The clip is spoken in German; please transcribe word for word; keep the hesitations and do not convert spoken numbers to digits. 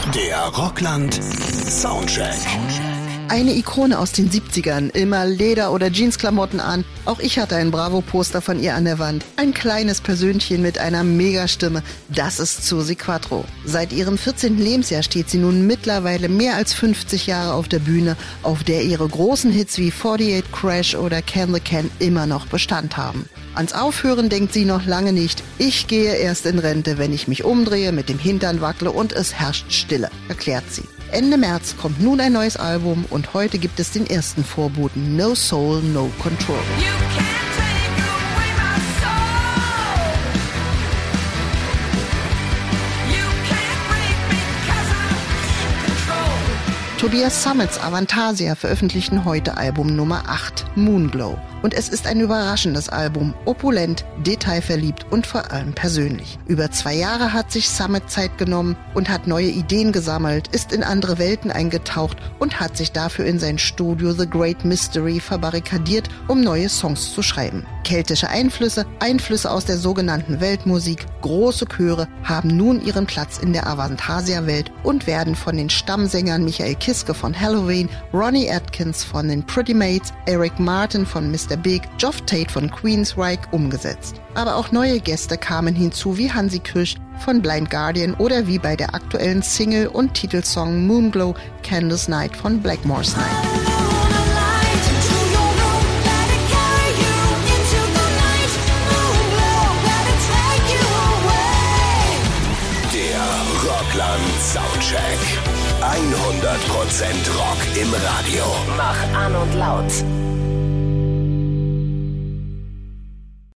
Der Rockland Soundcheck. Eine Ikone aus den siebzigern, immer Leder- oder Jeansklamotten an. Auch ich hatte ein Bravo-Poster von ihr an der Wand. Ein kleines Persönchen mit einer Megastimme. Das ist Suzi Quatro. Seit ihrem vierzehnten Lebensjahr steht sie nun mittlerweile mehr als fünfzig Jahre auf der Bühne, auf der ihre großen Hits wie forty-eight Crash oder Can the Can immer noch Bestand haben. Ans Aufhören denkt sie noch lange nicht. Ich gehe erst in Rente, wenn ich mich umdrehe, mit dem Hintern wackle und es herrscht Stille, erklärt sie. Ende März kommt nun ein neues Album und heute gibt es den ersten Vorboten No Soul, No Control. Tobias Summits Avantasia veröffentlichten heute Album Nummer acht, Moonglow. Und es ist ein überraschendes Album, opulent, detailverliebt und vor allem persönlich. Über zwei Jahre hat sich Summit Zeit genommen und hat neue Ideen gesammelt, ist in andere Welten eingetaucht und hat sich dafür in sein Studio The Great Mystery verbarrikadiert, um neue Songs zu schreiben. Keltische Einflüsse, Einflüsse aus der sogenannten Weltmusik, große Chöre haben nun ihren Platz in der Avantasia-Welt und werden von den Stammsängern Michael Kiske von Helloween, Ronnie Atkins von den Pretty Maids, Eric Martin von Mister Big, Geoff Tate von Queensryche umgesetzt. Aber auch neue Gäste kamen hinzu wie Hansi Kürch von Blind Guardian oder wie bei der aktuellen Single und Titelsong Moonglow Candice Night von Blackmore's Night. Rockland Soundcheck. hundert Prozent Rock im Radio. Mach an und laut.